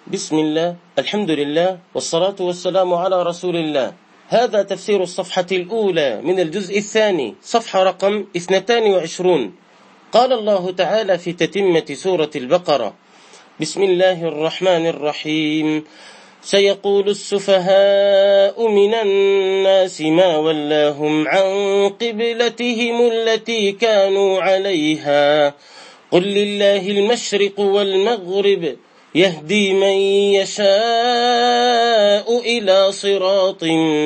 بسم الله، الحمد لله، والصلاة والسلام على رسول الله. هذا تفسير الصفحة الأولى من الجزء الثاني، صفحة رقم 22. قال الله تعالى في تتمة سورة البقرة: بسم الله الرحمن الرحيم. سيقول السفهاء من الناس ما ولاهم عن قبلتهم التي كانوا عليها قل لله المشرق والمغرب يهدي من يشاء إلى صراط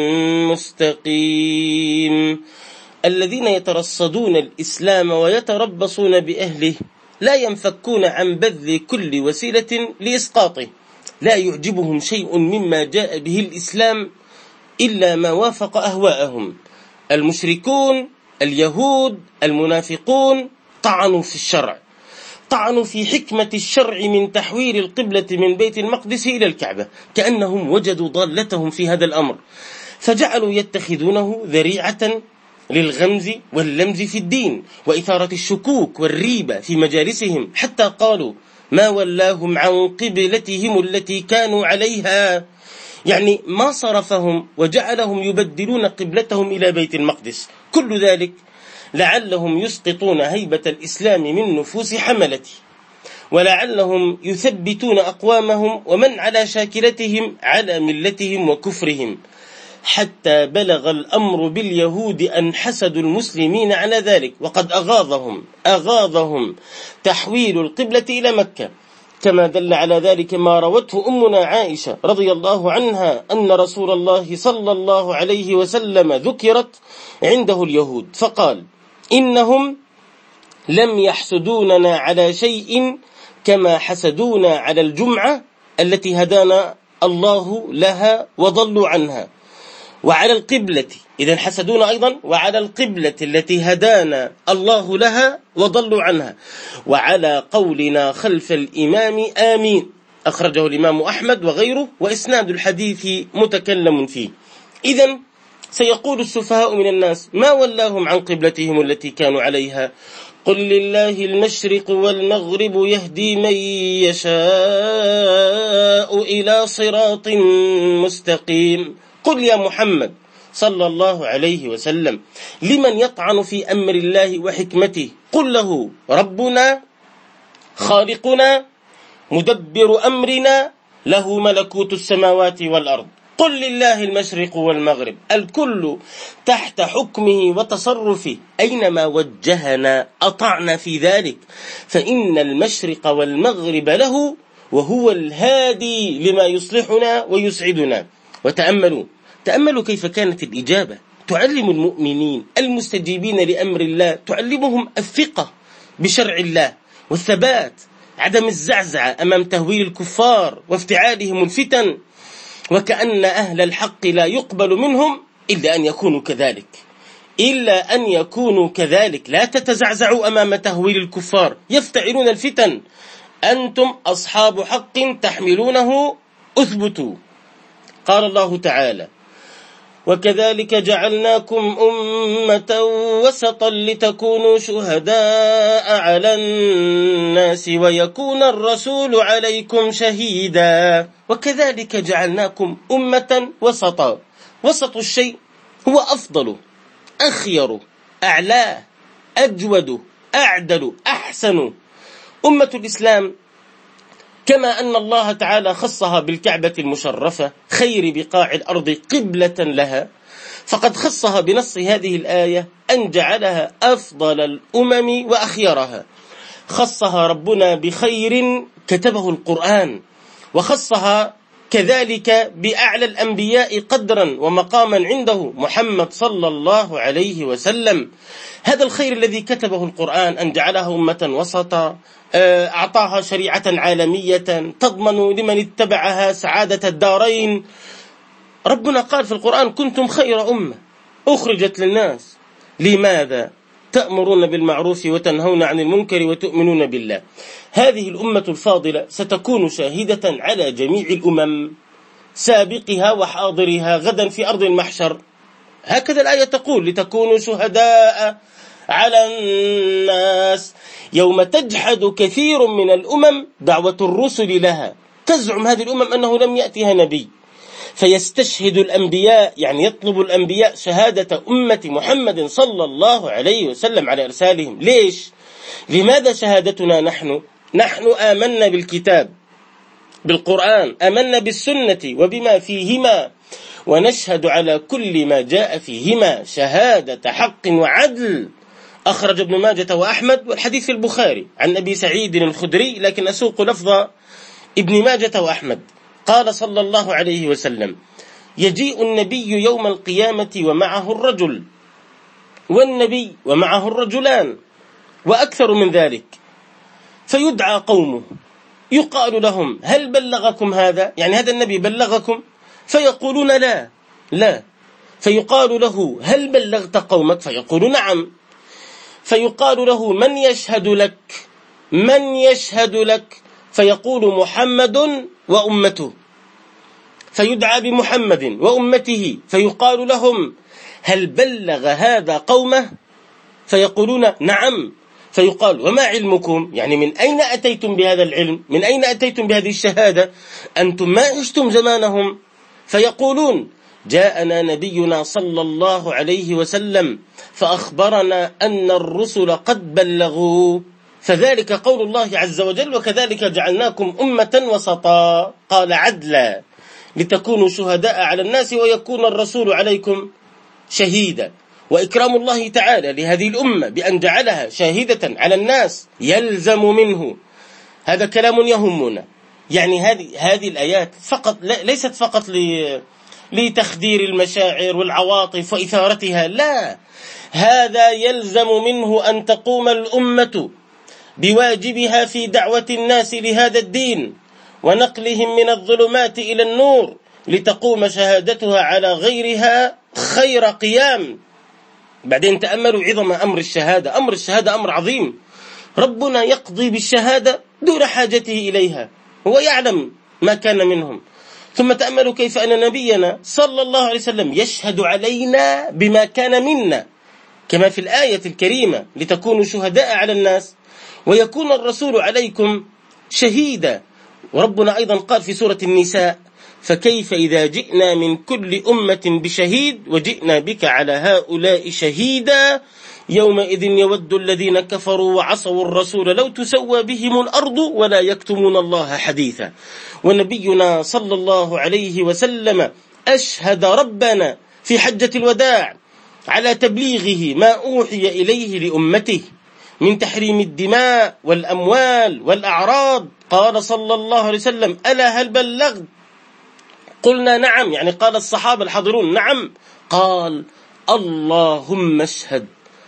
مستقيم. الذين يترصدون الإسلام ويتربصون بأهله لا ينفكون عن بذل كل وسيلة لإسقاطه. لا يعجبهم شيء مما جاء به الإسلام إلا ما وافق أهواءهم. المشركون، اليهود، المنافقون طعنوا في الشرع، طعنوا في حكمة الشرع من تحويل القبلة من بيت المقدس إلى الكعبة، كأنهم وجدوا ضالتهم في هذا الأمر، فجعلوا يتخذونه ذريعة للغمز واللمز في الدين وإثارة الشكوك والريبة في مجالسهم، حتى قالوا ما ولاهم عن قبلتهم التي كانوا عليها، يعني ما صرفهم وجعلهم يبدلون قبلتهم إلى بيت المقدس. كل ذلك لعلهم يسقطون هيبة الإسلام من نفوس حملته، ولعلهم يثبتون أقوامهم ومن على شاكلتهم على ملتهم وكفرهم، حتى بلغ الأمر باليهود أن حسدوا المسلمين على ذلك، وقد أغاظهم تحويل القبلة إلى مكة، كما دل على ذلك ما روته أمنا عائشة رضي الله عنها أن رسول الله صلى الله عليه وسلم ذكرت عنده اليهود فقال: إنهم لم يحسدوننا على شيء كما حسدونا على الجمعة التي هدانا الله لها وضلوا عنها، وعلى القبلة، إذن حسدونا أيضا، وعلى القبلة التي هدانا الله لها وضلوا عنها، وعلى قولنا خلف الإمام آمين. أخرجه الإمام أحمد وغيره، وإسناد الحديث متكلم فيه. إذن سيقول السفهاء من الناس ما ولاهم عن قبلتهم التي كانوا عليها قل لله المشرق والمغرب يهدي من يشاء إلى صراط مستقيم. قل يا محمد صلى الله عليه وسلم لمن يطعن في أمر الله وحكمته، قل له ربنا خالقنا مدبر أمرنا له ملكوت السماوات والأرض. قل لله المشرق والمغرب، الكل تحت حكمه وتصرفه، أينما وجهنا أطعنا في ذلك، فإن المشرق والمغرب له، وهو الهادي لما يصلحنا ويسعدنا. تأملوا كيف كانت الإجابة تعلم المؤمنين المستجيبين لأمر الله، تعلمهم الثقة بشرع الله والثبات، عدم الزعزعة أمام تهويل الكفار وافتعالهم الفتن، وكأن أهل الحق لا يقبل منهم إلا أن يكونوا كذلك. لا تتزعزعوا أمام تهويل الكفار، يفتعلون الفتن، أنتم أصحاب حق تحملونه، أثبتوا. قال الله تعالى: وكذلك جعلناكم أمة وسطا لتكونوا شهداء على الناس ويكون الرسول عليكم شهيدا. وكذلك جعلناكم أمة وسطا. وسط الشيء هو أفضل، أخير، أعلى، أجود، أعدل، أحسن. أمة الإسلام كما أن الله تعالى خصها بالكعبة المشرفة خير بقاع الأرض قبلة لها، فقد خصها بنص هذه الآية أن جعلها أفضل الأمم وأخيرها. خصها ربنا بخير كتبه القرآن، وخصها كذلك بأعلى الأنبياء قدرا ومقاما عنده محمد صلى الله عليه وسلم. هذا الخير الذي كتبه القرآن أن جعلها أمة وسطا، أعطاها شريعة عالمية تضمن لمن اتبعها سعادة الدارين. ربنا قال في القرآن: كنتم خير أمة أخرجت للناس. لماذا؟ تأمرون بالمعروف وتنهون عن المنكر وتؤمنون بالله. هذه الأمة الفاضلة ستكون شاهدة على جميع الأمم، سابقها وحاضرها، غدا في أرض المحشر. هكذا الآية تقول: لتكونوا شهداء على الناس. يوم تجحد كثير من الأمم دعوة الرسل لها تزعم هذه الأمم أنه لم يأتها نبي، فيستشهد الأنبياء، يعني يطلب الأنبياء شهادة أمة محمد صلى الله عليه وسلم على إرسالهم. ليش؟ لماذا شهادتنا نحن آمنا بالكتاب، بالقرآن، آمنا بالسنة وبما فيهما، ونشهد على كل ما جاء فيهما شهادة حق وعدل. أخرج ابن ماجة وأحمد، والحديث في البخاري عن أبي سعيد الخدري، لكن أسوق لفظ ابن ماجة وأحمد. قال صلى الله عليه وسلم: يجيء النبي يوم القيامة ومعه الرجل، والنبي ومعه الرجلان وأكثر من ذلك، فيدعى قومه يقال لهم: هل بلغكم هذا؟ يعني هذا النبي بلغكم؟ فيقولون لا. فيقال له: هل بلغت قومك؟ فيقول: نعم. فيقال له: من يشهد لك؟ فيقول: محمد وأمته. فيدعى بمحمد وأمته، فيقال لهم: هل بلغ هذا قومه؟ فيقولون: نعم. فيقال: وما علمكم؟ يعني من أين أتيتم بهذا العلم؟ من أين أتيتم بهذه الشهادة؟ أنتم ما عشتم زمانهم. فيقولون: جاءنا نبينا صلى الله عليه وسلم فأخبرنا أن الرسل قد بلغوا، فذلك قول الله عز وجل: وكذلك جعلناكم أمة وسطا، قال عدلا، لتكونوا شهداء على الناس ويكون الرسول عليكم شهيدا. وإكرام الله تعالى لهذه الأمة بأن جعلها شاهدة على الناس يلزم منه، هذا كلام يهمنا. يعني هذه الآيات ليست فقط لتخدير المشاعر والعواطف وإثارتها، لا، هذا يلزم منه أن تقوم الأمة بواجبها في دعوة الناس لهذا الدين ونقلهم من الظلمات إلى النور، لتقوم شهادتها على غيرها خير قيام. بعدين تأملوا عظم أمر الشهادة. أمر الشهادة أمر عظيم، ربنا يقضي بالشهادة دون حاجته إليها، هو يعلم ما كان منهم. ثم تأملوا كيف أن نبينا صلى الله عليه وسلم يشهد علينا بما كان منا، كما في الآية الكريمة: لتكونوا شهداء على الناس ويكون الرسول عليكم شهيدا. وربنا أيضا قال في سورة النساء: فكيف إذا جئنا من كل أمة بشهيد وجئنا بك على هؤلاء شهيدا يومئذ يود الذين كفروا وعصوا الرسول لو تسوى بهم الأرض ولا يكتمون الله حديثا. ونبينا صلى الله عليه وسلم أشهد ربنا في حجة الوداع على تبليغه ما أوحي إليه لأمته من تحريم الدماء والأموال والأعراض. قال صلى الله عليه وسلم: ألا هل بلغت؟ قلنا: نعم. يعني قال الصحابة الحاضرون: نعم. قال: اللهم اشهد،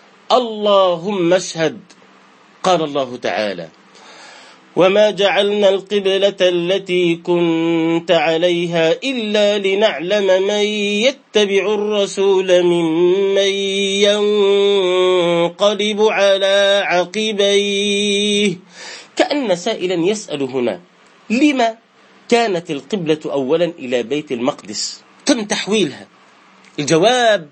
اللهم اشهد. قال الله تعالى: وما جعلنا القبلة التي كنت عليها إلا لنعلم من يتبع الرسول ممن ينقلب على عقبيه. كأن سائلا يسأل هنا: لما كانت القبلة أولا إلى بيت المقدس؟ تم تحويلها. الجواب: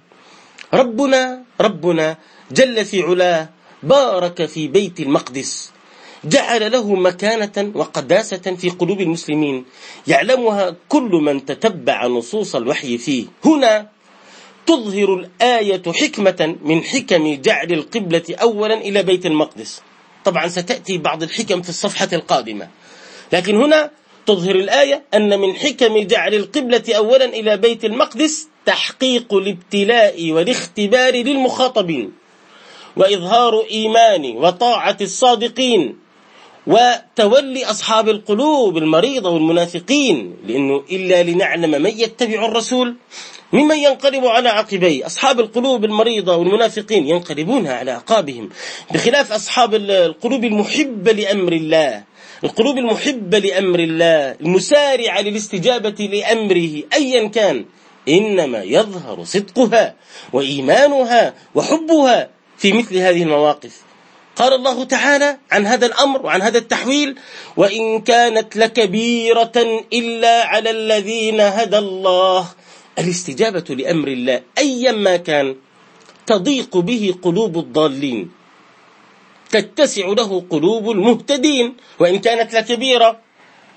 ربنا جل في علاه بارك في بيت المقدس، جعل له مكانة وقداسة في قلوب المسلمين يعلمها كل من تتبع نصوص الوحي فيه. هنا تظهر الآية حكمة من حكم جعل القبلة أولا إلى بيت المقدس. طبعا ستأتي بعض الحكم في الصفحة القادمة، لكن هنا تظهر الآية أن من حكم جعل القبلة أولا إلى بيت المقدس تحقيق الابتلاء والاختبار للمخاطبين، وإظهار إيمان وطاعة الصادقين، وتولي أصحاب القلوب المريضة والمنافقين، لأنه إلا لنعلم من يتبع الرسول ممن ينقلب على عقبيه. أصحاب القلوب المريضة والمنافقين ينقلبون على عقابهم، بخلاف أصحاب القلوب المحبة لأمر الله، القلوب المحبة لأمر الله المسارعة للاستجابة لأمره أيا كان، إنما يظهر صدقها وإيمانها وحبها في مثل هذه المواقف. قال الله تعالى عن هذا الأمر وعن هذا التحويل: وإن كانت لكبيرة إلا على الذين هدى الله. الاستجابة لأمر الله أيا ما كان تضيق به قلوب الضالين، تتسع له قلوب المهتدين. وإن كانت لكبيرة،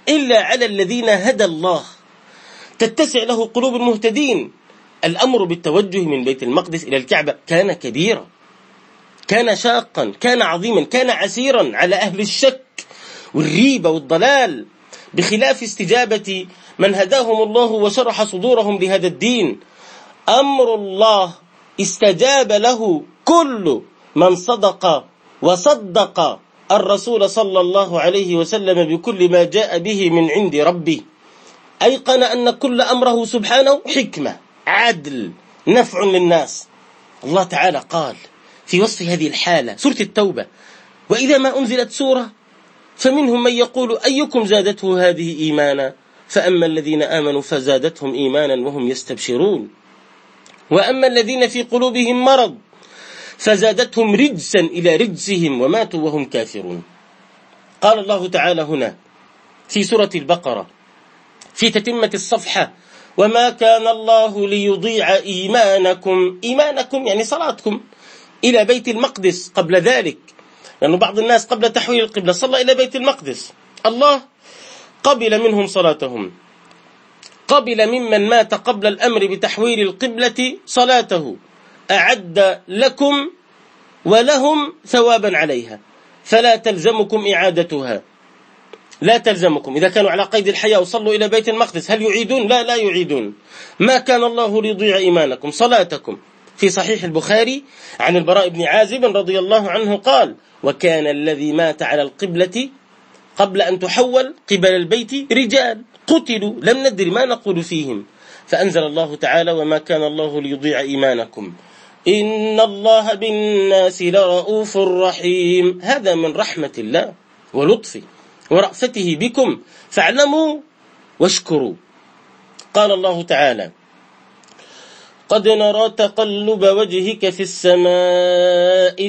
إلا على الذين هدى الله، تتسع له قلوب المهتدين. الأمر بالتوجه من بيت المقدس إلى الكعبة كان كبيرا، كان شاقا، كان عظيما، كان عسيرا على أهل الشك والريبة والضلال، بخلاف استجابة من هداهم الله وشرح صدورهم لهذا الدين. أمر الله استجاب له كل من صدق وصدق الرسول صلى الله عليه وسلم بكل ما جاء به من عند ربه، أيقن أن كل أمره سبحانه حكمة، عدل، نفع للناس. الله تعالى قال في وصف هذه الحالة، سورة التوبة: وإذا ما أنزلت سورة فمنهم من يقول أيكم زادته هذه إيمانا، فأما الذين آمنوا فزادتهم إيمانا وهم يستبشرون، وأما الذين في قلوبهم مرض فزادتهم رجسا إلى رجسهم وماتوا وهم كافرون. قال الله تعالى هنا في سورة البقرة في تتمة الصفحة: وما كان الله ليضيع إيمانكم، إيمانكم يعني صلاتكم إلى بيت المقدس قبل ذلك، لأن بعض الناس قبل تحويل القبلة صلى إلى بيت المقدس. الله قبل منهم صلاتهم، قبل ممن مات قبل الأمر بتحويل القبلة صلاته، أعد لكم ولهم ثوابا عليها، فلا تلزمكم إعادتها، لا تلزمكم. إذا كانوا على قيد الحياة وصلوا إلى بيت المقدس هل يعيدون؟ لا يعيدون. ما كان الله ليضيع إيمانكم، صلاتكم. في صحيح البخاري عن البراء بن عازب رضي الله عنه قال: وكان الذي مات على القبلة قبل أن تحول قبل البيت رجال قتلوا لم ندري ما نقول فيهم، فأنزل الله تعالى: وما كان الله ليضيع إيمانكم إن الله بالناس لرؤوف رحيم. هذا من رحمة الله ولطفه ورأفته بكم، فاعلموا واشكروا. قال الله تعالى: قد نرى تقلب وجهك في السماء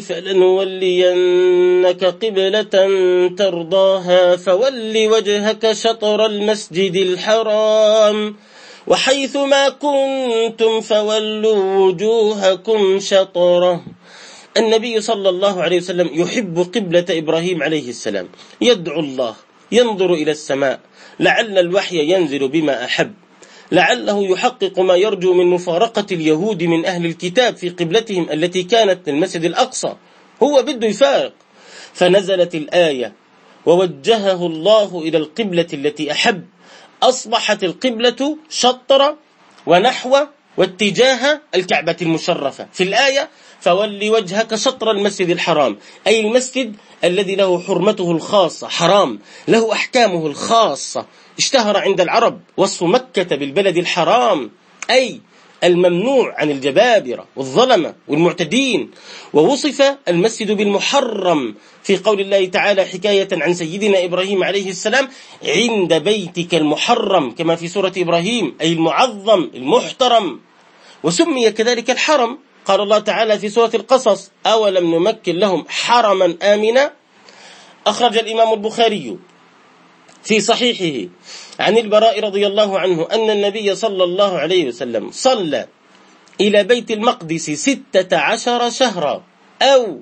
فلنولينك قبلة ترضاها فول وجهك شطر المسجد الحرام وحيث ما كنتم فولوا وجوهكم شطره. النبي صلى الله عليه وسلم يحب قبلة إبراهيم عليه السلام، يدعو الله، ينظر إلى السماء لعل الوحي ينزل بما أحب، لعله يحقق ما يرجو من مفارقة اليهود من أهل الكتاب في قبلتهم التي كانت المسجد الأقصى، هو بده يفارق. فنزلت الآية: ووجهه الله إلى القبلة التي أحب، أصبحت القبلة شطر ونحو واتجاه الكعبة المشرفة. في الآية: فول وجهك شطر المسجد الحرام، أي المسجد الذي له حرمته الخاصة، حرام له أحكامه الخاصة. اشتهر عند العرب وصف مكة بالبلد الحرام، أي الممنوع عن الجبابرة والظلمة والمعتدين، ووصف المسجد بالمحرم في قول الله تعالى حكاية عن سيدنا إبراهيم عليه السلام: عند بيتك المحرم، كما في سورة إبراهيم، أي المعظم المحترم. وسمي كذلك الحرم، قال الله تعالى في سورة القصص: أولم نمكن لهم حرما آمنا. أخرج الإمام البخاري في صحيحه عن البراء رضي الله عنه أن النبي صلى الله عليه وسلم صلى إلى بيت المقدس 16 شهرا أو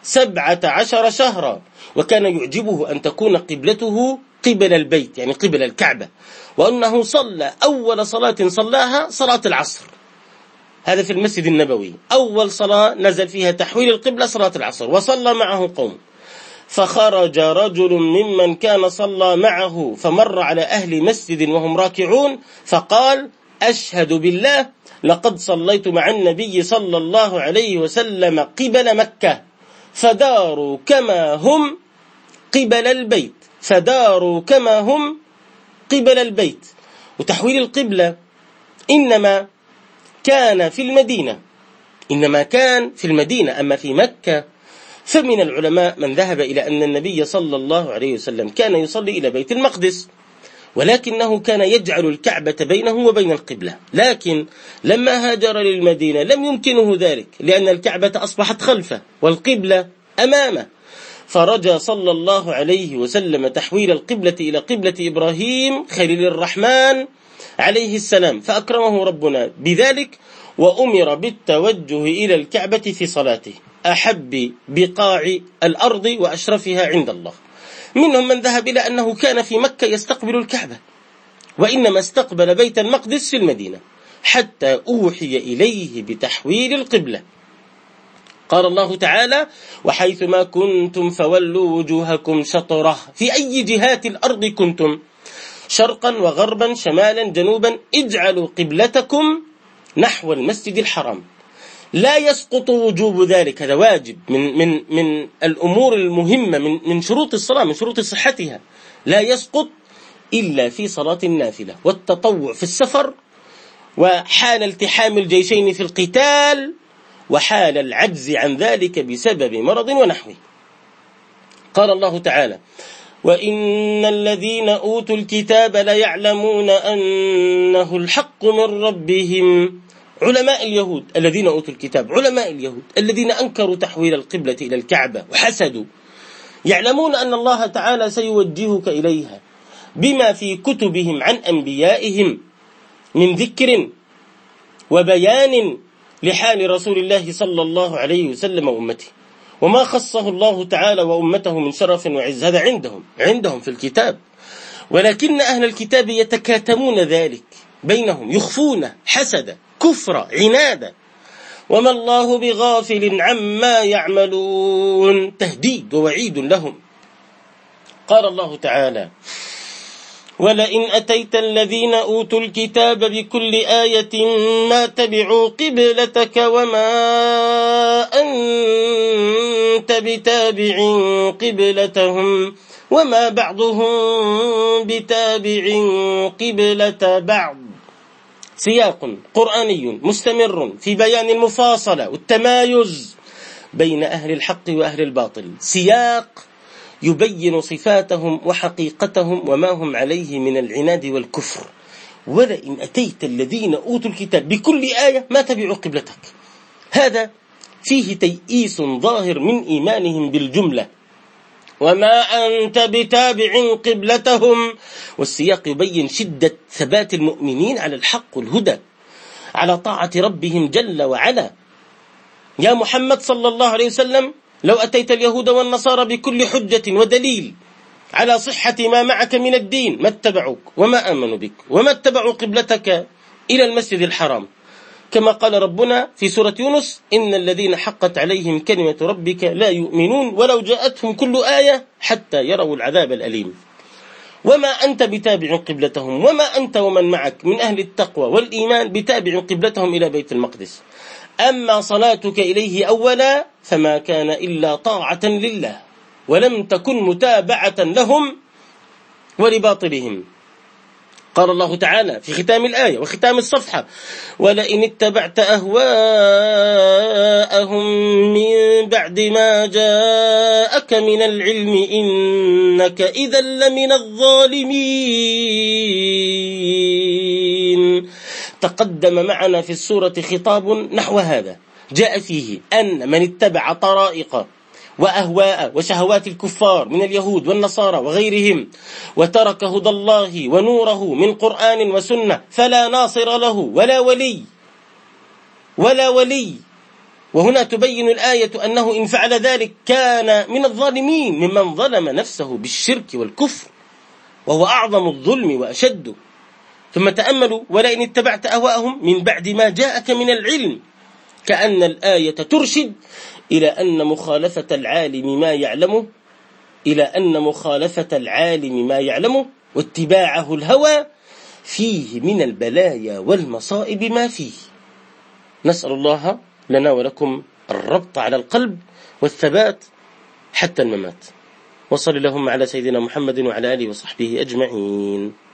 17 شهرا، وكان يعجبه أن تكون قبلته قبل البيت، يعني قبل الكعبة، وأنه صلى أول صلاة صلاها صلاة العصر، هذا في المسجد النبوي، أول صلاة نزل فيها تحويل القبلة صلاة العصر، وصلى معه قوم، فخرج رجل ممن كان صلى معه فمر على أهل مسجد وهم راكعون فقال: أشهد بالله لقد صليت مع النبي صلى الله عليه وسلم قبل مكة فداروا كما هم قبل البيت، فداروا كما هم قبل البيت. وتحويل القبلة إنما كان في المدينة، أما في مكة فمن العلماء من ذهب إلى أن النبي صلى الله عليه وسلم كان يصلي إلى بيت المقدس، ولكنه كان يجعل الكعبة بينه وبين القبلة، لكن لما هاجر للمدينة لم يمكنه ذلك، لأن الكعبة أصبحت خلفه والقبلة أمامه، فرجى صلى الله عليه وسلم تحويل القبلة إلى قبلة إبراهيم خليل الرحمن عليه السلام، فأكرمه ربنا بذلك، وأمر بالتوجه إلى الكعبة في صلاته، أحب بقاع الأرض وأشرفها عند الله. منهم من ذهب إلى أنه كان في مكة يستقبل الكعبة، وإنما استقبل بيت المقدس في المدينة حتى أوحي إليه بتحويل القبلة. قال الله تعالى: وحيثما كنتم فولوا وجوهكم شطره، في أي جهات الأرض كنتم، شرقا وغربا شمالا جنوبا، اجعلوا قبلتكم نحو المسجد الحرام. لا يسقط وجوب ذلك، هذا واجب من الأمور المهمة، من شروط الصلاة، من شروط صحتها، لا يسقط إلا في صلاة النافلة والتطوع في السفر، وحال التحام الجيشين في القتال، وحال العجز عن ذلك بسبب مرض ونحوه. قال الله تعالى: وإن الذين أوتوا الكتاب ليعلمون أنه الحق من ربهم. علماء اليهود الذين أوتوا الكتاب، علماء اليهود الذين أنكروا تحويل القبلة إلى الكعبة وحسدوا، يعلمون أن الله تعالى سيوجهك إليها بما في كتبهم عن أنبيائهم من ذكر وبيان لحال رسول الله صلى الله عليه وسلم وأمته، وما خصه الله تعالى وأمته من شرف وعز، هذا عندهم في الكتاب. ولكن أهل الكتاب يتكاتمون ذلك بينهم، يخفون حسدا كفر عنادا، وما الله بغافل عما يعملون، تهديد ووعيد لهم. قال الله تعالى: ولئن أتيت الذين أوتوا الكتاب بكل آية ما تبعوا قبلتك وما أنت بتابع قبلتهم وما بعضهم بتابع قبلة بعض. سياق قرآني مستمر في بيان المفاصلة والتمايز بين أهل الحق وأهل الباطل، سياق يبين صفاتهم وحقيقتهم وما هم عليه من العناد والكفر. ولئن أتيت الذين أوتوا الكتاب بكل آية ما تبعوا قبلتك، هذا فيه تيئيس ظاهر من إيمانهم بالجملة، وما أنت بتابع قبلتهم، والسياق يبين شدة ثبات المؤمنين على الحق والهدى، على طاعة ربهم جل وعلا. يا محمد صلى الله عليه وسلم، لو أتيت اليهود والنصارى بكل حجة ودليل على صحة ما معك من الدين ما اتبعوك وما آمنوا بك وما اتبعوا قبلتك إلى المسجد الحرام، كما قال ربنا في سورة يونس: إن الذين حقت عليهم كلمة ربك لا يؤمنون ولو جاءتهم كل آية حتى يروا العذاب الأليم. وما أنت بتابع قبلتهم، وما أنت ومن معك من أهل التقوى والإيمان بتابع قبلتهم إلى بيت المقدس. أما صلاتك إليه أولا فما كان إلا طاعة لله، ولم تكن متابعة لهم ولباطلهم. قال الله تعالى في ختام الآية وختام الصفحة: ولئن اتبعت أهواءهم من بعد ما جاءك من العلم إنك إذا لمن الظالمين. تقدم معنا في السورة خطاب نحو هذا، جاء فيه أن من اتبع طرائق وأهواء وشهوات الكفار من اليهود والنصارى وغيرهم، وترك هدى الله ونوره من قرآن وسنة، فلا ناصر له ولا ولي. وهنا تبين الآية أنه إن فعل ذلك كان من الظالمين، ممن ظلم نفسه بالشرك والكفر، وهو أعظم الظلم وأشده. ثم تأملوا: ولئن اتبعت أهواءهم من بعد ما جاءك من العلم، كأن الآية ترشد إلى أن مخالفة العالم ما يعلمه واتباعه الهوى فيه من البلايا والمصائب ما فيه. نسأل الله لنا ولكم الربط على القلب والثبات حتى الممات. وصل اللهم على سيدنا محمد وعلى آله وصحبه أجمعين.